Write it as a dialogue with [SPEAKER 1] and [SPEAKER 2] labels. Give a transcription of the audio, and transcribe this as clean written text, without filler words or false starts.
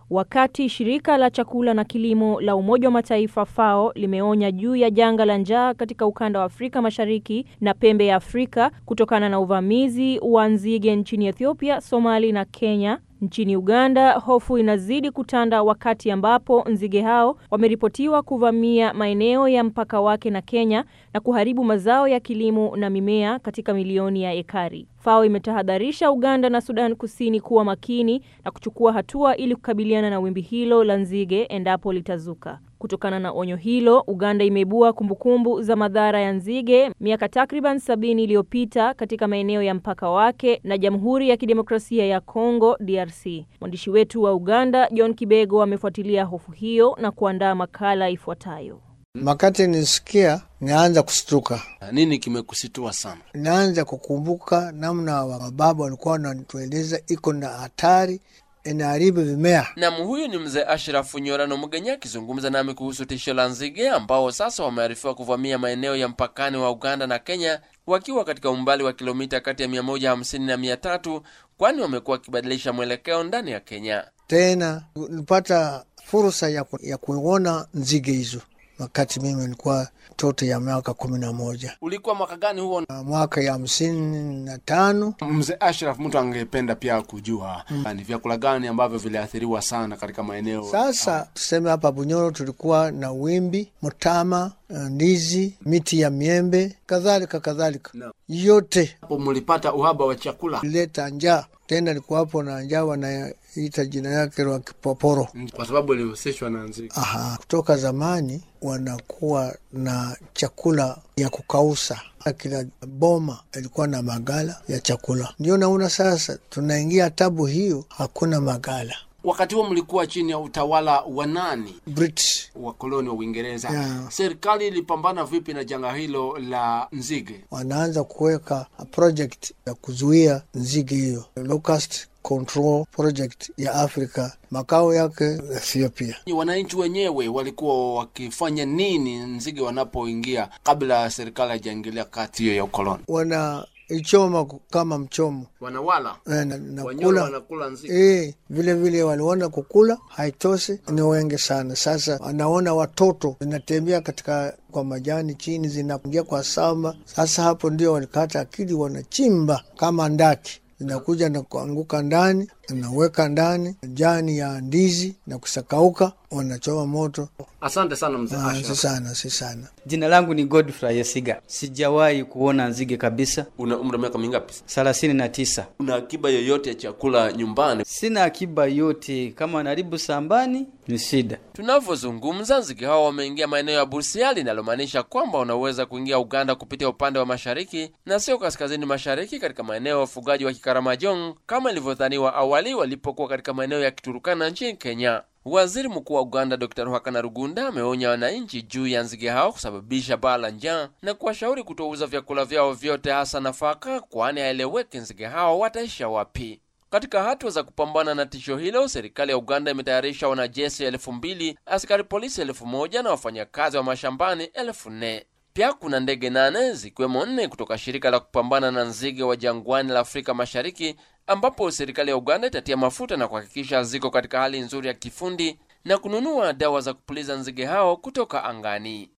[SPEAKER 1] Wakati shirika la chakula na kilimo la Umoja wa Mataifa FAO limeonya juu ya janga la njaa katika ukanda wa Afrika Mashariki na pembe ya Afrika kutokana na uvamizi wa nzige nchini Ethiopia, Somali na Kenya. Nchini Uganda, hofu inazidi kutanda wakati ambapo nzige hao wameripotiwa kuvamia maeneo ya mpaka wake na Kenya na kuharibu mazao ya kilimo na mimea katika milioni ya ekari. FAO imetahadharisha Uganda na Sudan Kusini kuwa makini na kuchukua hatua ili kukabiliana na wimbi hilo la nzige endapo litazuka. Kutokana na onyo hilo, Uganda imeibua kumbukumbu za madhara ya nzige miaka takriban 70 iliyopita katika maeneo ya mpaka wake na Jamhuri ya Kidemokrasia ya Kongo DRC. Mwandishi wetu wa Uganda John Kibego amefuatilia hofu hiyo na kuandaa makala ifuatayo.
[SPEAKER 2] Makati nisikia naanza kustuka.
[SPEAKER 3] Nini kimekusitua sana?
[SPEAKER 2] Naanza kukumbuka namna wababa walikuwa wanatueleza iko na hatari inaharibu vimea.
[SPEAKER 3] Na huyu ni mzee Ashraf Nyorano Mugenya akizungumza nami kuhusu tisho la nzige ambao sasa wamearifiwa kuvamia maeneo ya mpakani wa Uganda na Kenya wakiwa katika umbali wa kilomita kati ya 150 na 300, kwani wamekuwa kibadilisha mwelekeo ndani ya Kenya.
[SPEAKER 2] Tena nilipata fursa ya kuona nzige hizo wakati mimi nilikuwa mtoto ya miaka 11.
[SPEAKER 3] Ulikuwa mwaka gani huo?
[SPEAKER 2] Mwaka ya 55.
[SPEAKER 4] Mzee Ashraf, mtu angependa pia kujua ni vyakula gani ambavyo viliathiriwa sana katika maeneo.
[SPEAKER 2] Sasa tuseme hapa Bunyoro tulikuwa na wimbi, mtama, ndizi, miti ya miembe, kadhalika.
[SPEAKER 4] No.
[SPEAKER 2] Yote
[SPEAKER 4] hapo mlipata uhaba wa chakula.
[SPEAKER 2] Leta njaa. Tena nilikuwa hapo na njaa wanaita jina yake wa kipoporo.
[SPEAKER 4] Kwa sababu ilihusishwa na nzige.
[SPEAKER 2] Kutoka zamani wanakuwa na chakula ya kukausa. Kila boma ilikuwa na magala ya chakula. Ndio naona sasa tunaingia tabu hiyo, hakuna magala.
[SPEAKER 4] Wakati huo mlikuwa chini ya utawala wa nani?
[SPEAKER 2] British,
[SPEAKER 4] wakoloni wa Uingereza. Serikali ilipambana vipi na janga hilo la nzige?
[SPEAKER 2] Wanaanza kuweka project ya kuzuia nzige hiyo, locust control project ya Afrika, makao yake Ethiopia.
[SPEAKER 4] Wananchi wenyewe walikuwa wakifanya nini nzige wanapoingia kabla serikali haijaingilia kati hiyo ya ukoloni? Ichoma kama mchomo. Wanawala.
[SPEAKER 2] Wanyola
[SPEAKER 4] wanakula nzige.
[SPEAKER 2] Vile waliona kukula haitoshi, ni wengi sana. Sasa wanaona watoto zinatembea kwa majani chini, zinaingia kwa samba. Sasa hapo ndio walikata akili, wanachimba kama ndaki. Zinakuja na kuanguka ndani, wanaweka ndani jani ya ndizi na kusakauka, wanachoma moto.
[SPEAKER 4] Asante sana mzee Asha.
[SPEAKER 2] Si sana.
[SPEAKER 5] Jina langu ni Godfrey Yesiga. Sijawahi kuona nzige kabisa.
[SPEAKER 3] Una umri miaka mingapi?
[SPEAKER 5] 39.
[SPEAKER 3] Una akiba yoyote ya chakula nyumbani?
[SPEAKER 5] Sina akiba yote, kama naribu sambani ni shida.
[SPEAKER 3] Tunavyozungumza nzige hao wameingia maeneo ya Busia, linalomaanisha kwamba wanaweza kuingia Uganda kupitia upande wa mashariki na sio kaskazini mashariki katika maeneo ya ufugaji wa Kikaramajong kama ilivyodhaniwa awali walipokuwa katika maeneo ya Kiturukana nchini Kenya. Waziri Mkuu wa Uganda Dr. Ruhakana Rugunda ameonya wananchi juu ya nzige hao kusababisha baa la njaa na kuwashauri kutouza vyakula vyao vyote, hasa nafaka, kwani haeleweki nzige hao wataisha wapi. Katika hatua za kupambana na tisho hilo, serikali ya Uganda imetayarisha wanajeshi 2,000, askari polisi 1,000 na wafanyakazi wa mashambani 4,000. Pia kuna ndege 8 zikiwemo 4 kutoka shirika la kupambana na nzige wa jangwani la Afrika Mashariki, ambapo serikali ya Uganda itatia mafuta na kuhakikisha ziko katika hali nzuri ya kifundi na kununua dawa za kupuliza nzige hao kutoka angani.